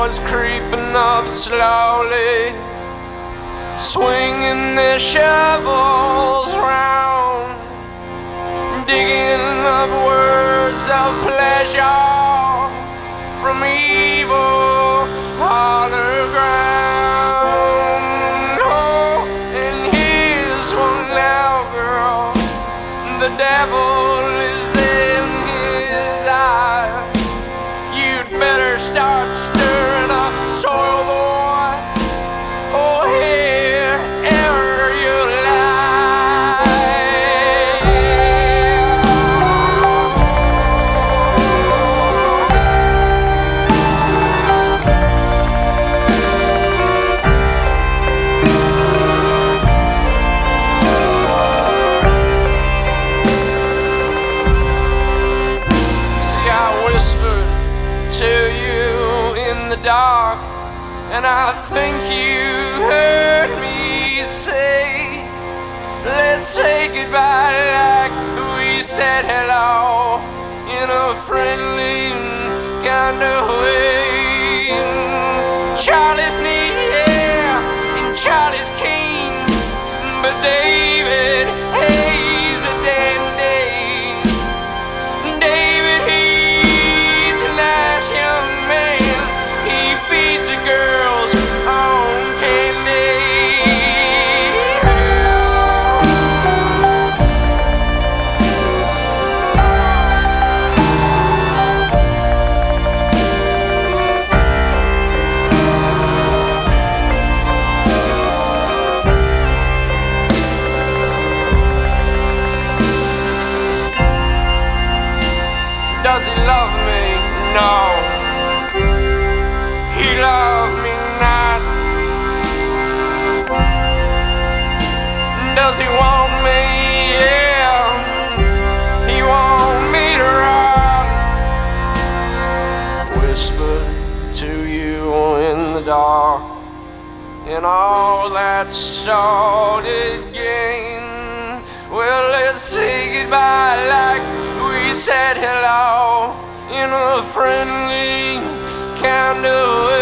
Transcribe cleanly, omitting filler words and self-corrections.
boys creeping up slowly, swinging their shovels round, digging up words of pleasure from evil hollow ground. Oh, and here's one now, girl, the devil is in his eye. You'd better start stirring up soil, boy, or here ever you lie. See, I whispered to you in the dark, and I think you heard me say, let's say goodbye like we said hello, in a friendly kind of way. Charlie's neat, yeah, and Charlie's keen, but David, he's a dandy. David, he's a nice young man. He feeds the girls on candy. Does he love me? No. He loved me not. Does he want me? Yeah. He want me to rot. Whispered to you in the dark, and all that started again. Well, let's say goodbye like we said hello, in a friendly kind of way.